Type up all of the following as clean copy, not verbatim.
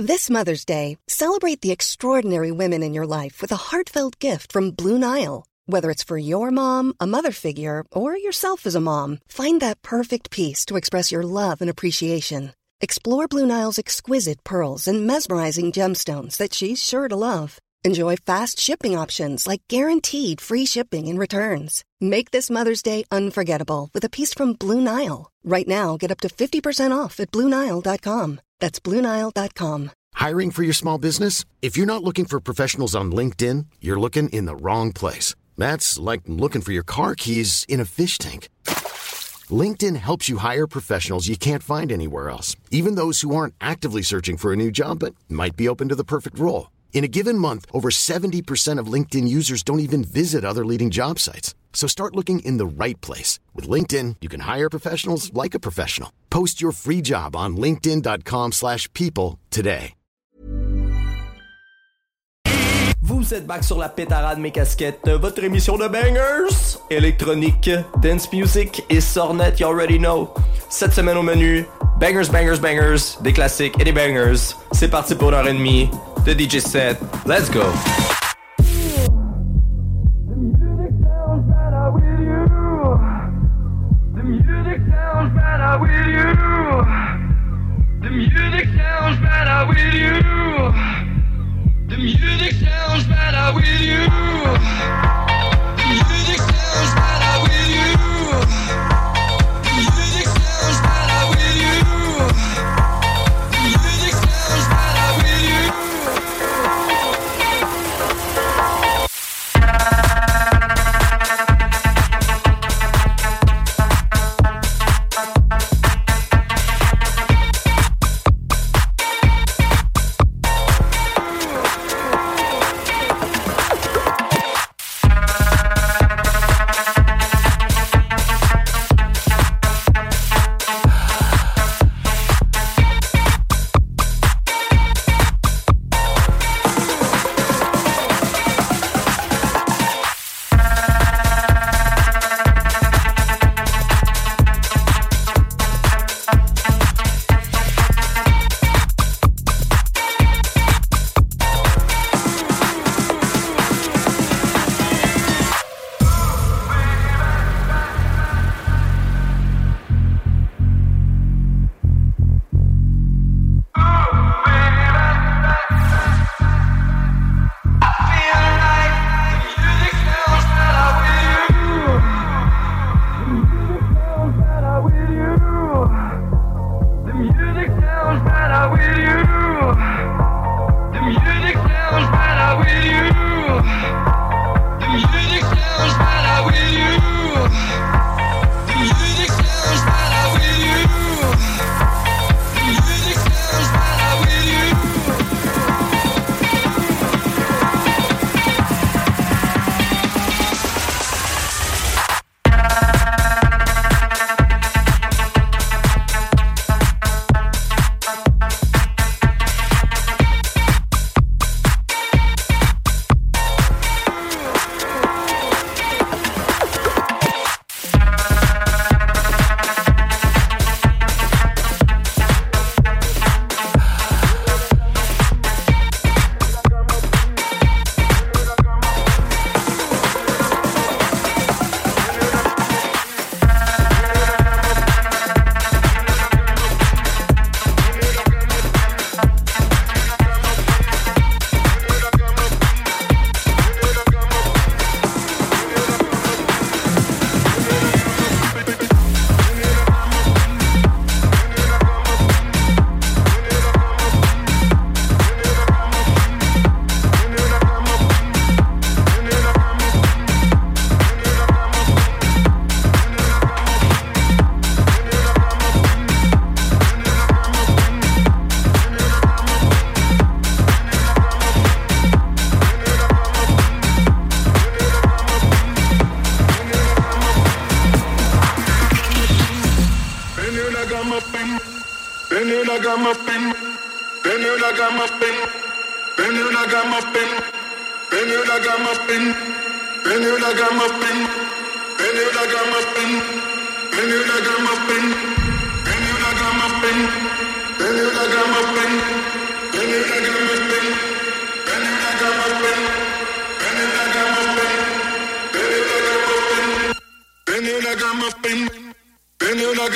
This Mother's Day, celebrate the extraordinary women in your life with a heartfelt gift from Blue Nile. Whether it's for your mom, a mother figure, or yourself as a mom, find that perfect piece to express your love and appreciation. Explore Blue Nile's exquisite pearls and mesmerizing gemstones that she's sure to love. Enjoy fast shipping options like guaranteed free shipping and returns. Make this Mother's Day unforgettable with a piece from Blue Nile. Right now, get up to 50% off at BlueNile.com. That's BlueNile.com. Hiring for your small business? If you're not looking for professionals on LinkedIn, you're looking in the wrong place. That's like looking for your car keys in a fish tank. LinkedIn helps you hire professionals you can't find anywhere else, even those who aren't actively searching for a new job but might be open to the perfect role. In a given month, over 70% of LinkedIn users don't even visit other leading job sites. So start looking in the right place. With LinkedIn, you can hire professionals like a professional. Post your free job on linkedin.com/people today. Vous êtes back sur la pétarade mes casquettes, votre émission de bangers, électronique, dance music et sornette, you already know. Cette semaine au menu, bangers, bangers, bangers, des classiques et des bangers. C'est parti pour 1h30 de DJ set. Let's go! The music sounds better with you. The music sounds better with you. The music sounds better with you. The music sounds better with you. The music sounds better with you. The music sounds better with you.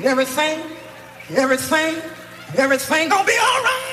everything gonna be all right.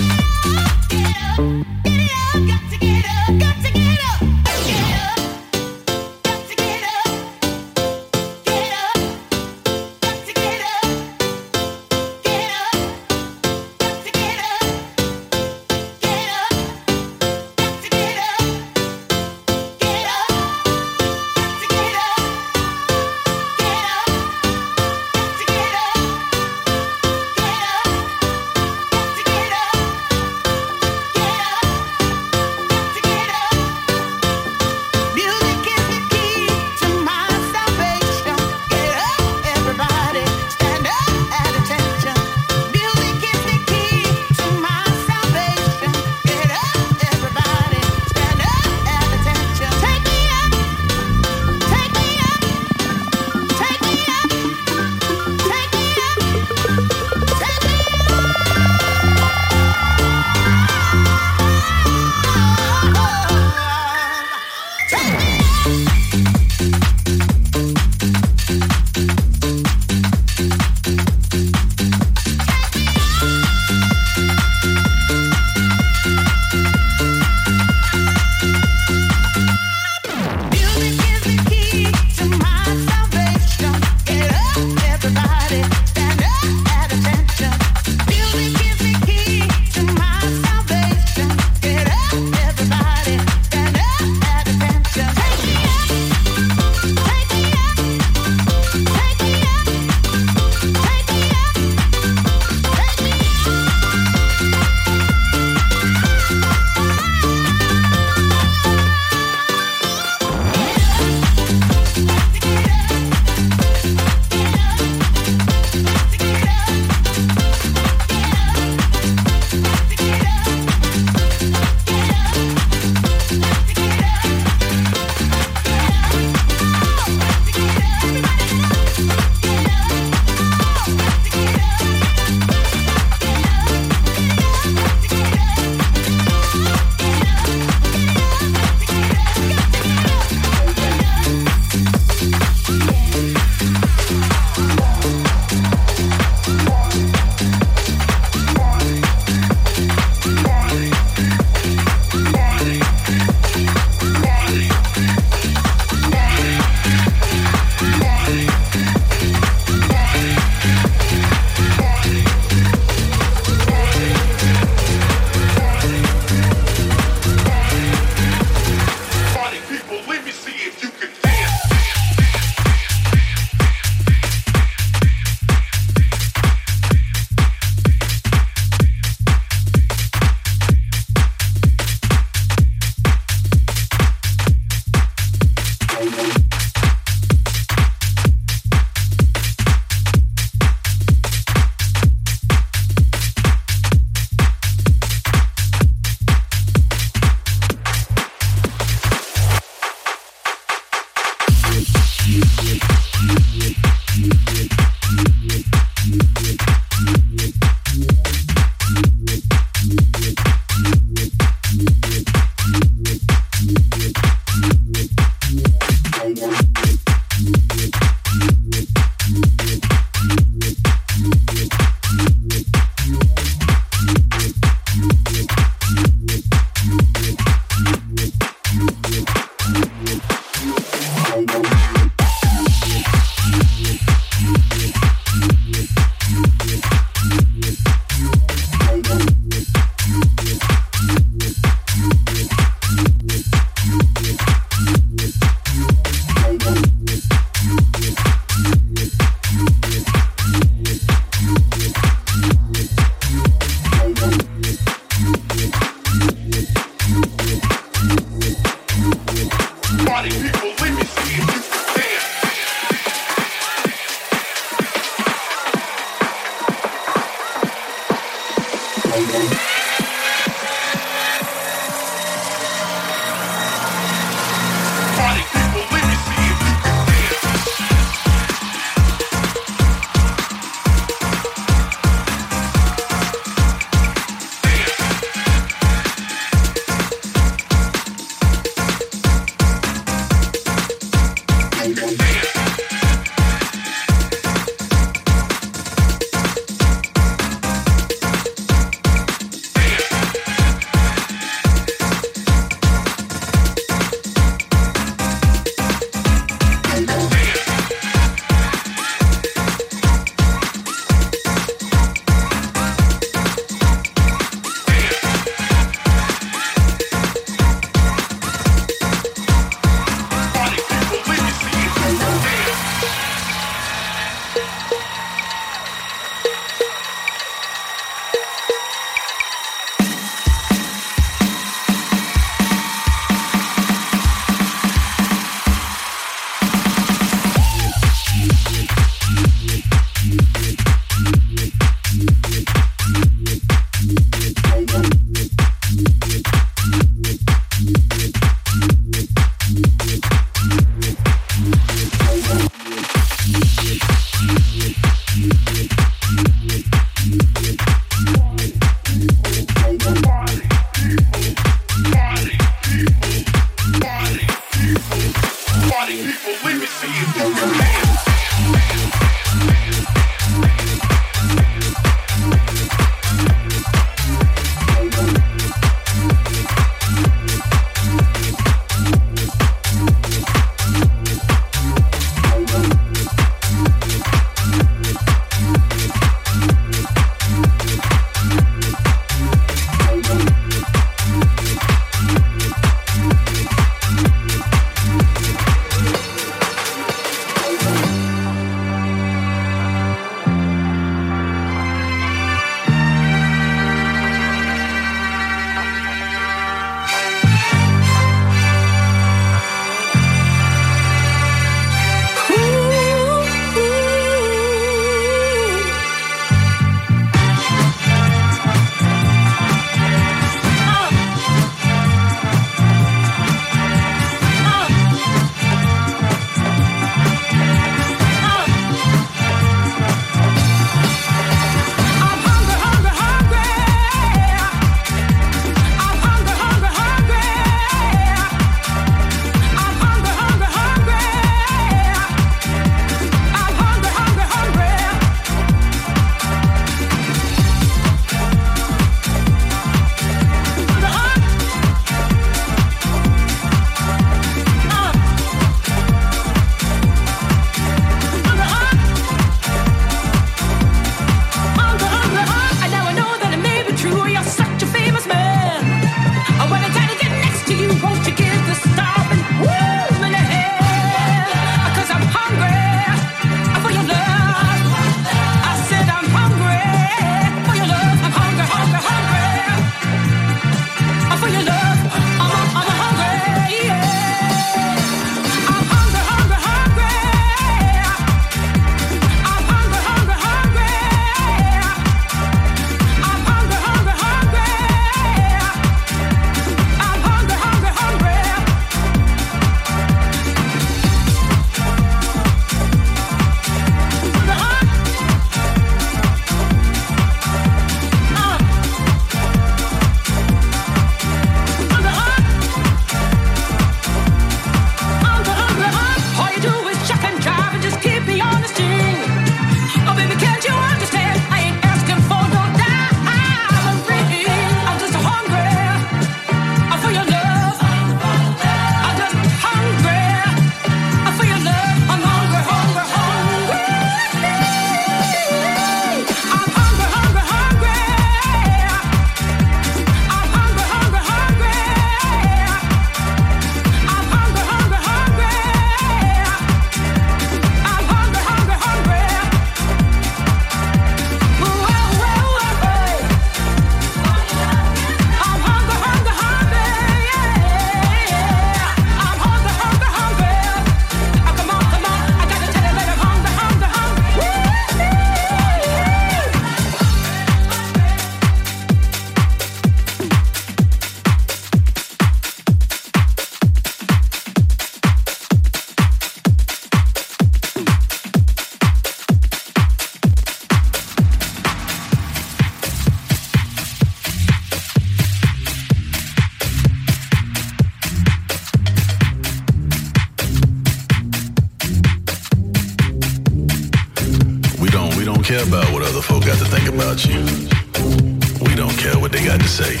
other folk got to think about you. We don't care what they got to say.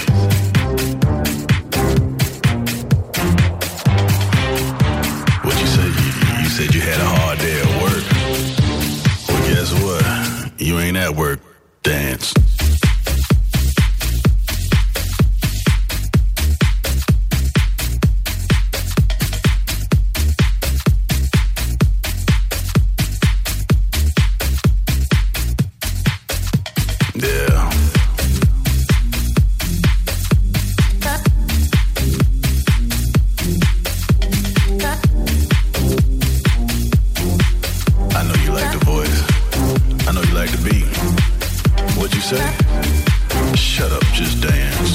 What you say? You said you had a hard day at work. Well, guess what? You ain't at work. Dance. Shut up, just dance.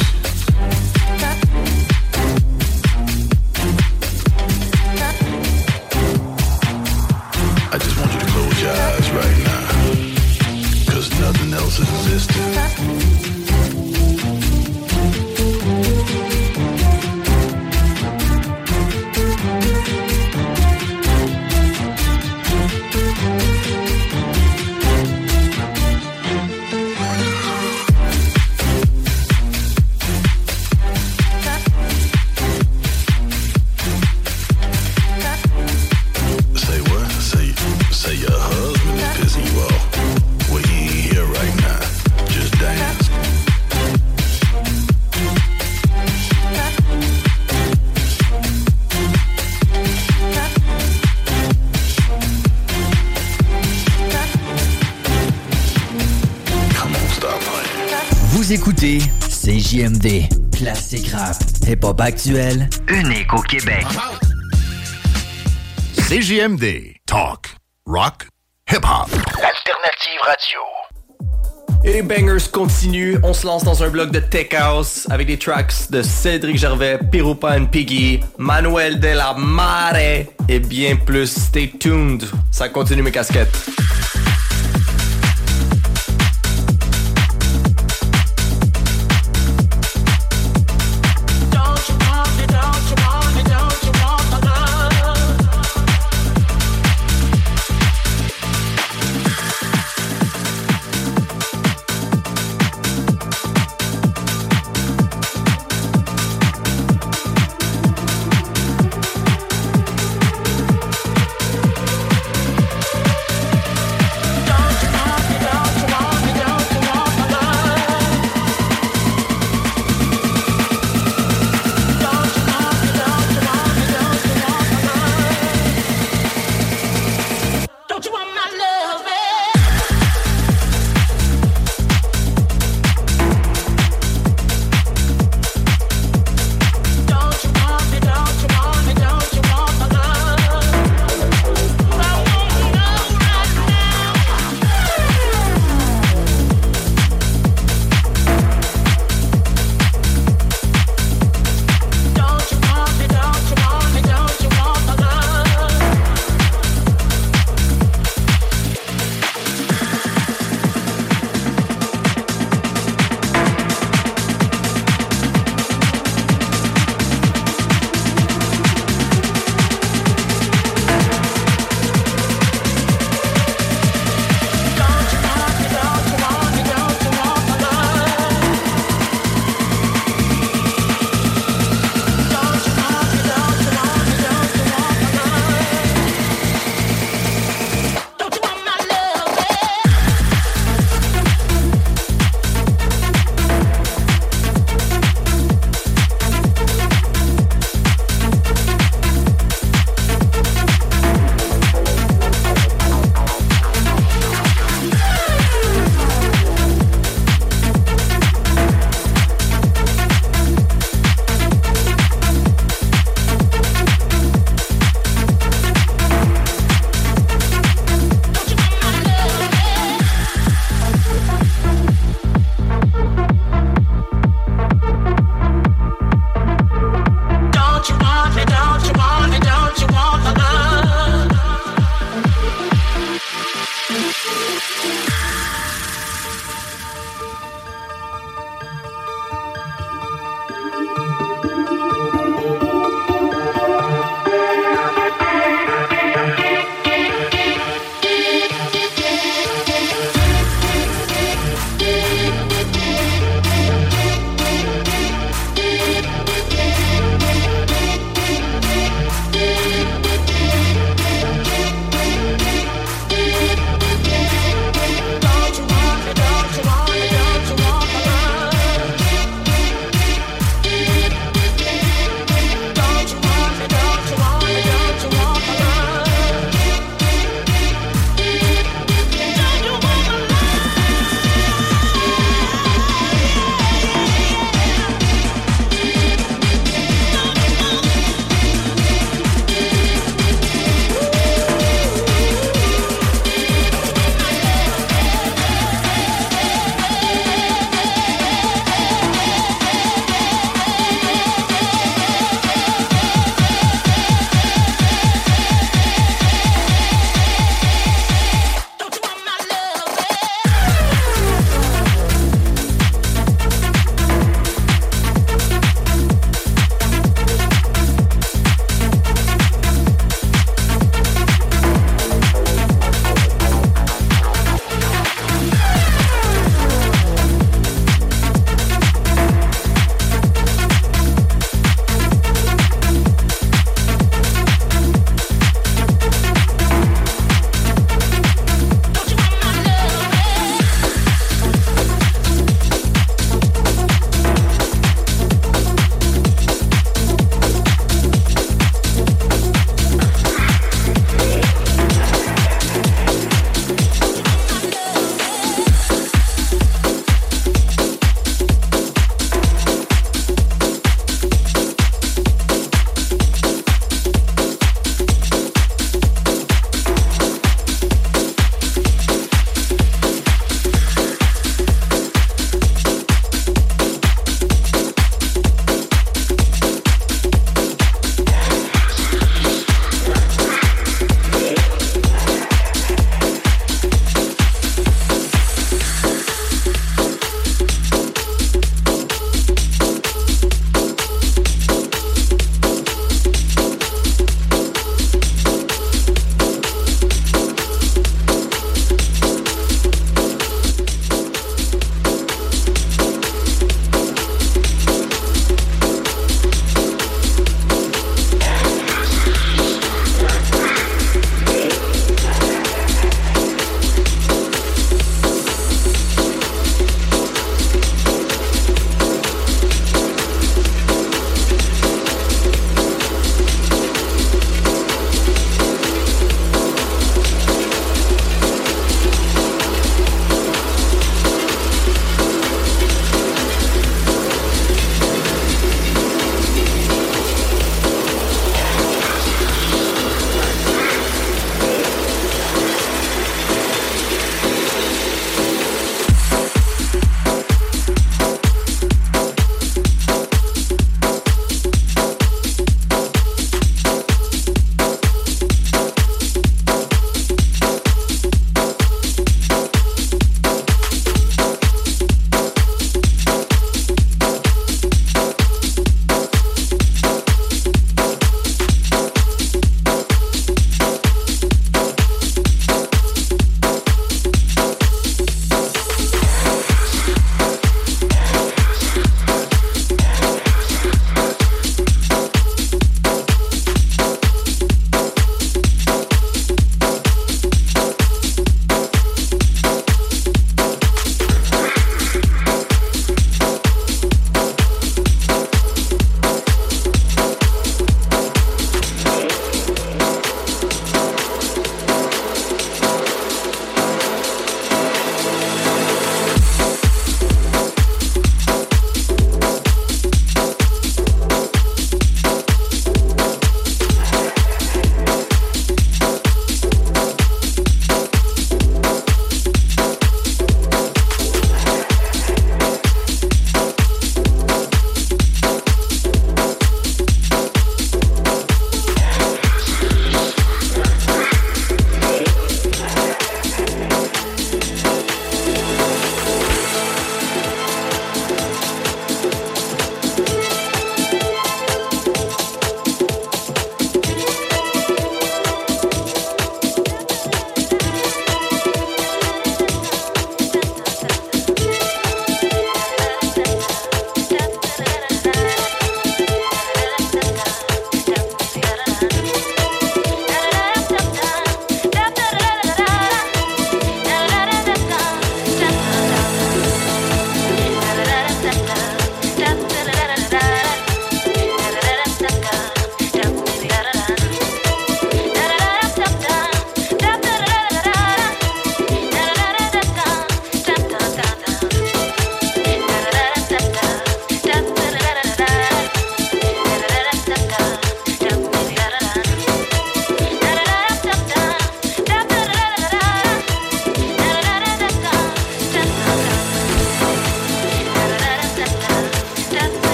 I just want you to close your eyes right now, 'cause nothing else exists. Vous écoutez CJMD, classique rap, hip-hop actuel, unique au Québec. CJMD, talk, rock, hip-hop. Alternative radio. Et les bangers continuent. On se lance dans un bloc de tech house avec des tracks de Cédric Gervais, Pirupa and Piggy, Manuel de la Mare et bien plus. Stay tuned. Ça continue mes casquettes.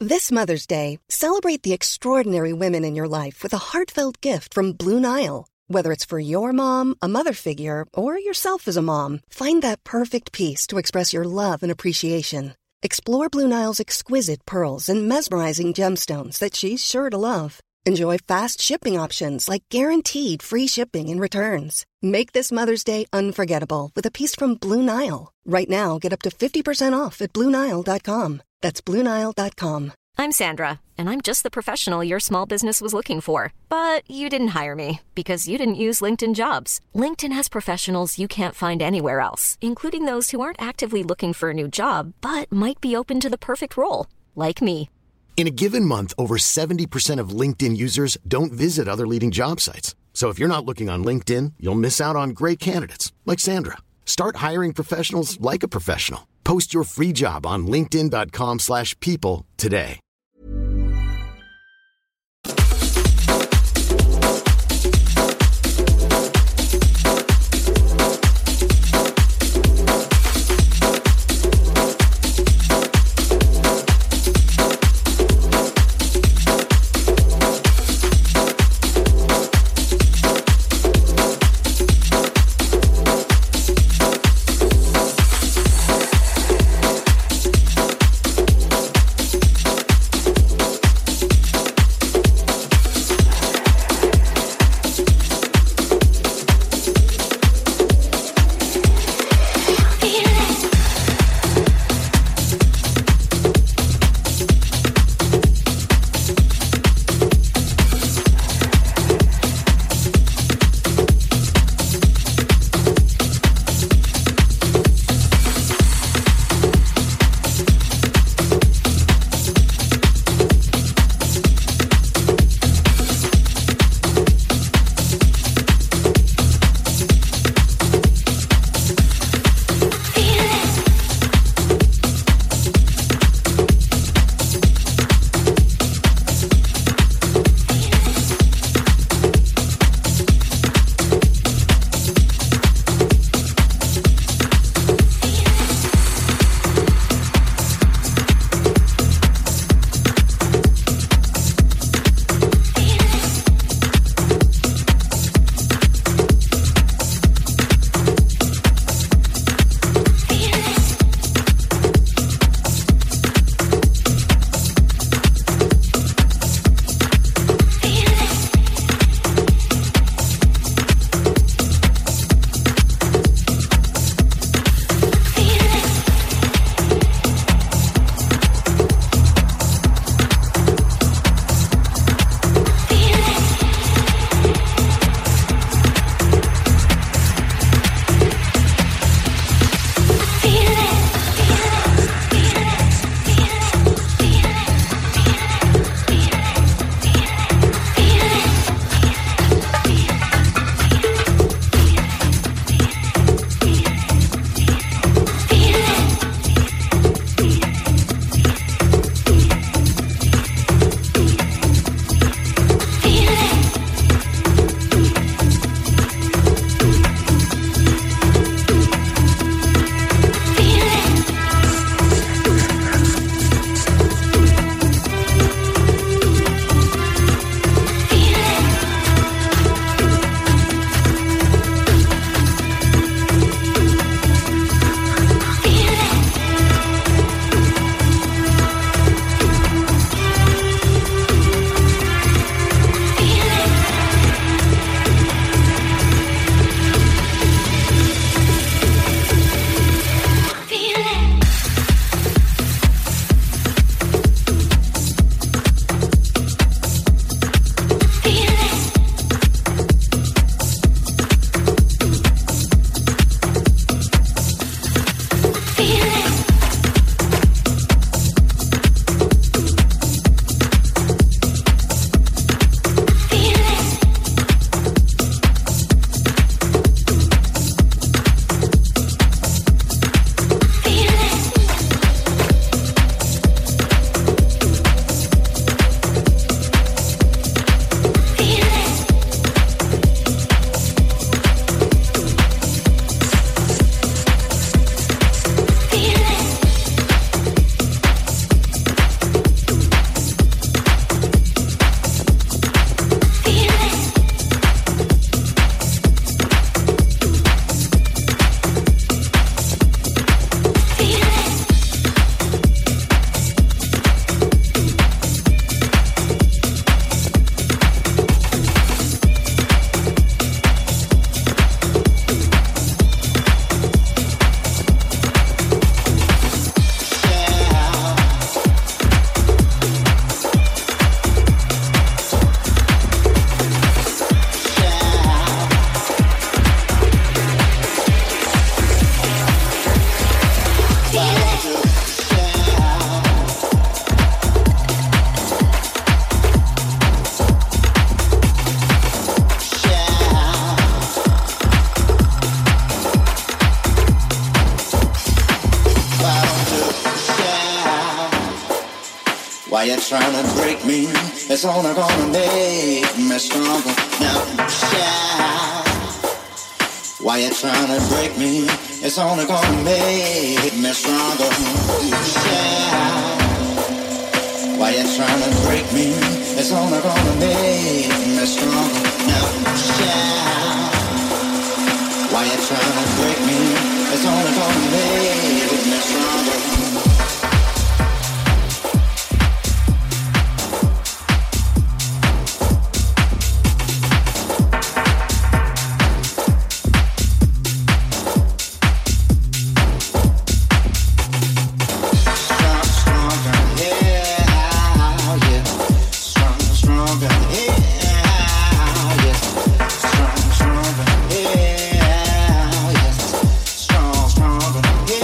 This Mother's Day, celebrate the extraordinary women in your life with a heartfelt gift from Blue Nile. Whether it's for your mom, a mother figure, or yourself as a mom, find that perfect piece to express your love and appreciation. Explore Blue Nile's exquisite pearls and mesmerizing gemstones that she's sure to love. Enjoy fast shipping options like guaranteed free shipping and returns. Make this Mother's Day unforgettable with a piece from Blue Nile. Right now, get up to 50% off at BlueNile.com. That's BlueNile.com. I'm Sandra, and I'm just the professional your small business was looking for. But you didn't hire me because you didn't use LinkedIn Jobs. LinkedIn has professionals you can't find anywhere else, including those who aren't actively looking for a new job, but might be open to the perfect role, like me. In a given month, over 70% of LinkedIn users don't visit other leading job sites. So if you're not looking on LinkedIn, you'll miss out on great candidates like Sandra. Start hiring professionals like a professional. Post your free job on linkedin.com/people today. Why you trying to break me? It's only gonna make me stronger. Now shout. Why you trying to break me? It's only gonna make me stronger. Shout. Why you trying to break me? It's only gonna make me stronger. Now shout. Why you trying to break me? It's only gonna make me stronger. Yeah.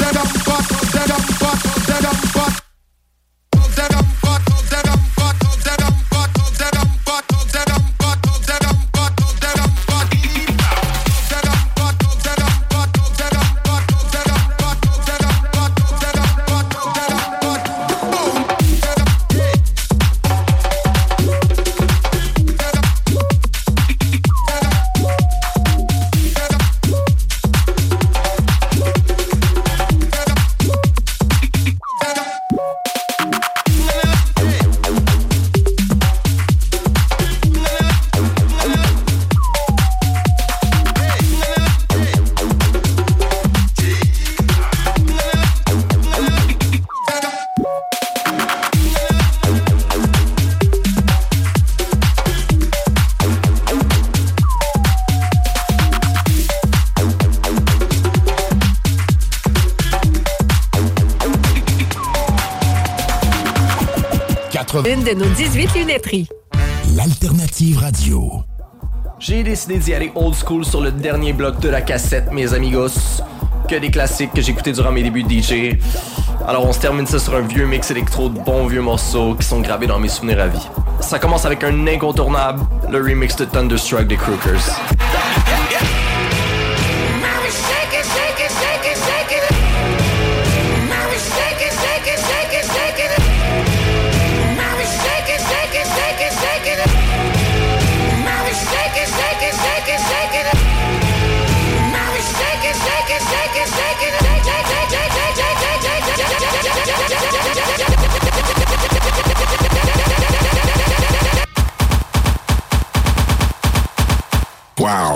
Une de nos 18 lunetteries. L'Alternative Radio. J'ai décidé d'y aller old school sur le dernier bloc de la cassette, mes amigos. Que des classiques que j'écoutais durant mes débuts de DJ. Alors on se termine ça sur un vieux mix électro de bons vieux morceaux qui sont gravés dans mes souvenirs à vie. Ça commence avec un incontournable, le remix de Thunderstruck des Crookers. Wow.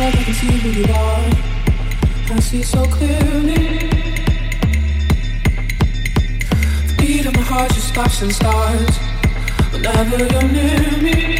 dark, I can see who you are. I see so clearly. The beat of my heart just stops and starts whenever you're near me.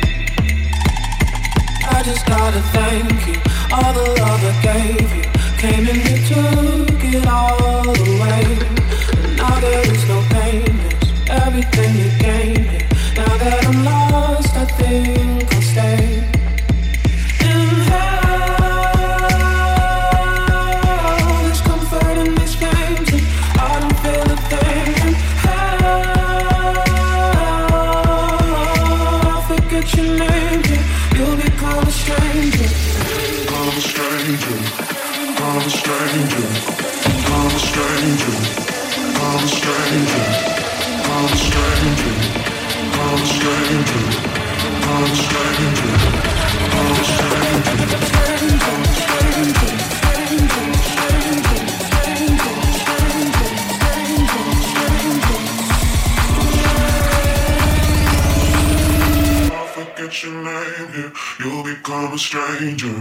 I just gotta thank you. All the love I gave you came and you took it all away. And now there is no pain, there's everything you gave me. Now that I'm lost, I think I'll stay. In hell, there's comfort in these flames, and I don't feel a thing. In hell, I'll forget your name, you'll become a stranger. I'm a stranger, I'm a stranger, I'm a stranger, I'm a stranger, I'm a stranger, I'm a stranger, I'm a stranger, I'm a I'll forget your name, yeah, you'll become a stranger.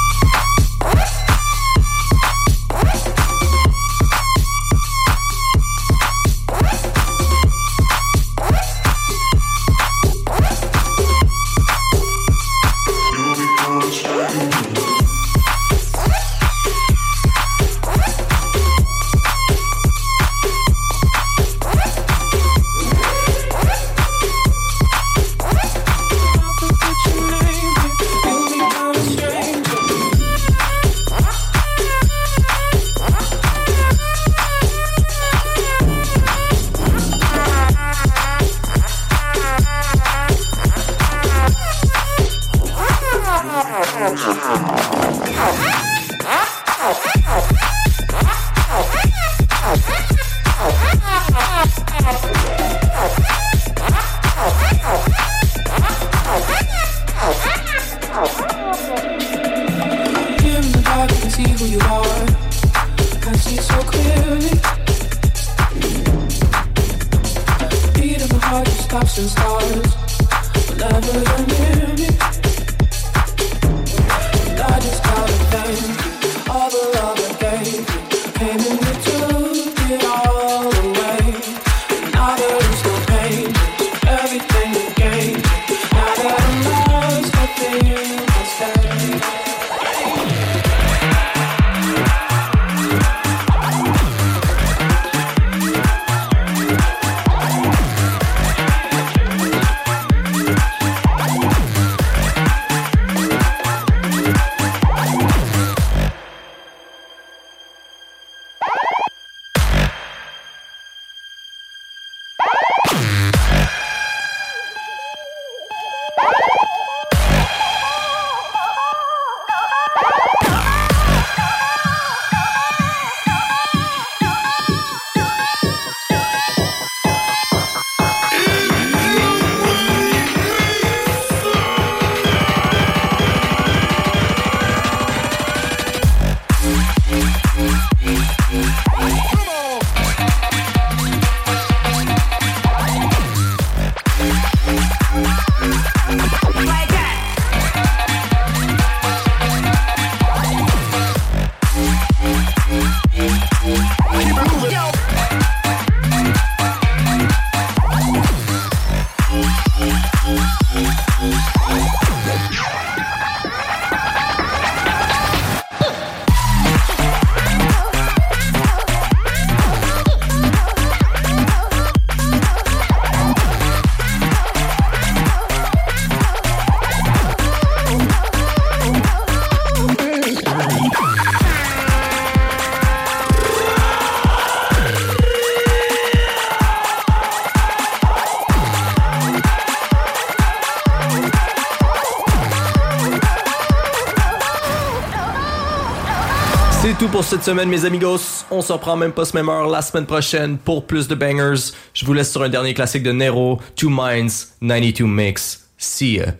C'est tout pour cette semaine, mes amigos. On se reprend même pas ce même heure la semaine prochaine pour plus de bangers. Je vous laisse sur un dernier classique de Nero, Two Minds, 92 Mix. See ya.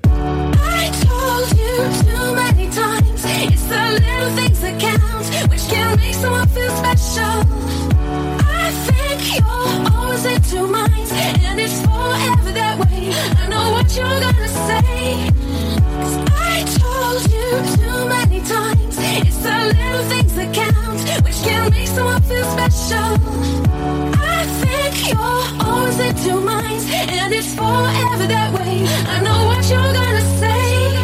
I told you too many times, it's the little things that count, which can make someone feel special. I think you're always in two minds, and it's forever that way. I know what you're gonna say, 'cause I told you too many little things that count, which can make someone feel special. I think you're always in two minds, and it's forever that way. I know what you're gonna say.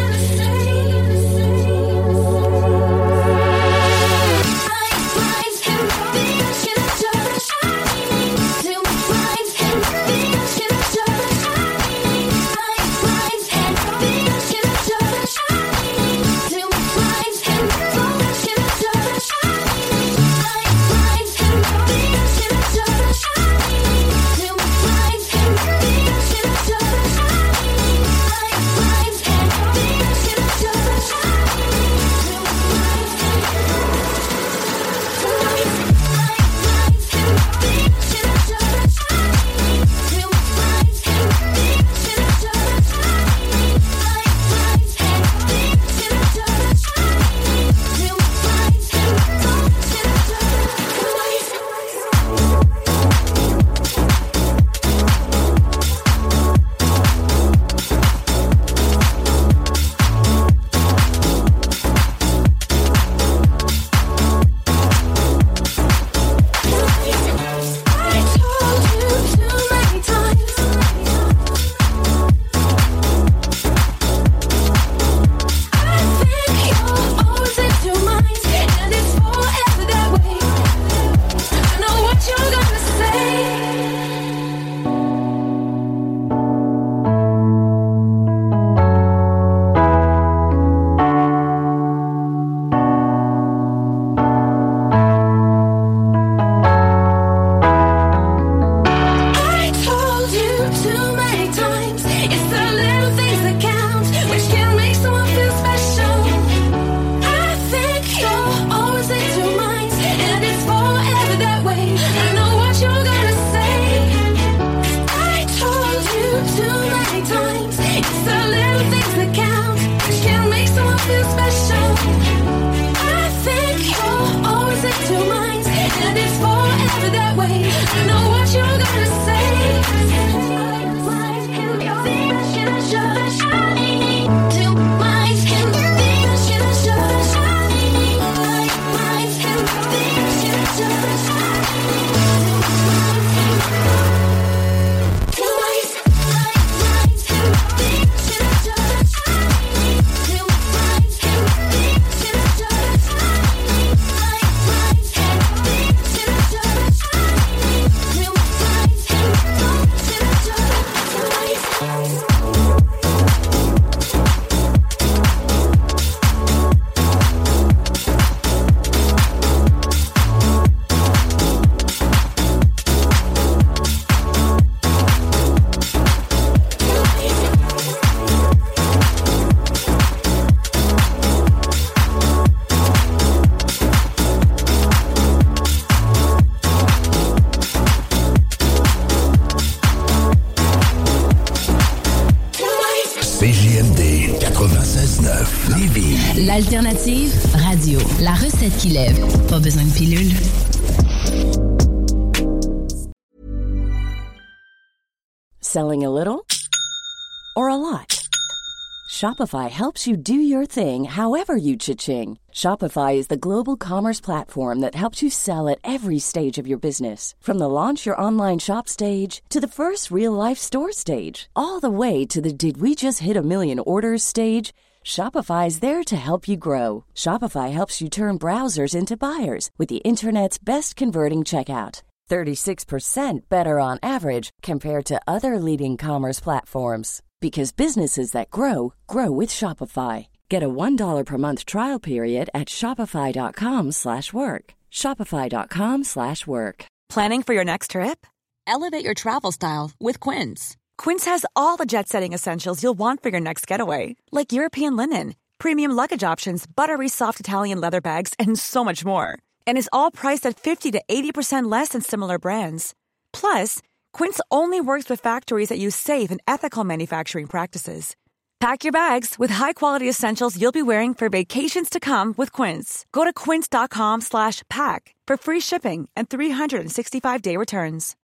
L'alternative radio. La recette qui lève. Pas besoin de pilule. Selling a little or a lot? Shopify helps you do your thing however you cha-ching. Shopify is the global commerce platform that helps you sell at every stage of your business. From the launch your online shop stage to the first real-life store stage, all the way to the did we just hit a million orders stage. Shopify is there to help you grow. Shopify helps you turn browsers into buyers with the internet's best converting checkout. 36% better on average compared to other leading commerce platforms. Because businesses that grow, grow with Shopify. Get a $1 per month trial period at shopify.com/work. Shopify.com/work. Planning for your next trip? Elevate your travel style with Quince. Quince has all the jet-setting essentials you'll want for your next getaway, like European linen, premium luggage options, buttery soft Italian leather bags, and so much more. And is all priced at 50 to 80% less than similar brands. Plus, Quince only works with factories that use safe and ethical manufacturing practices. Pack your bags with high-quality essentials you'll be wearing for vacations to come with Quince. Go to quince.com/pack for free shipping and 365-day returns.